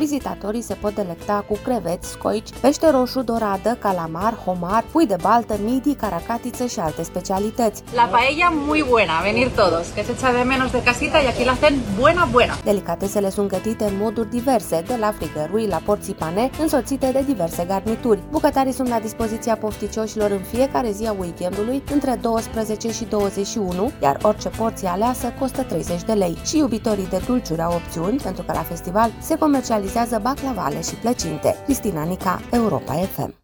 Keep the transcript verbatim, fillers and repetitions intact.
vizitatorii se pot delecta cu creveți, scoici, pește roșu, doradă, calamar, homar, pui de baltă, midi, caracatiță și alte specialități. La paella muy buena, venir todos, que se echa de menos de casita y aquí la hacen buena, buena. Delicatesele sunt gătite în moduri diverse, de la frigărui la porții pane, însoțite de diverse garnituri. Bucătarii sunt la dispoziția pofticioșilor în fiecare zi a weekendului, între douăsprezece și douăzeci și unu, iar orice porție aleasă costă treizeci de lei. Și iubitorii de dulciuri au opțiuni, pentru că la festival se comercializează baclavale și plăcinte. Cristina Nica, Europa F M.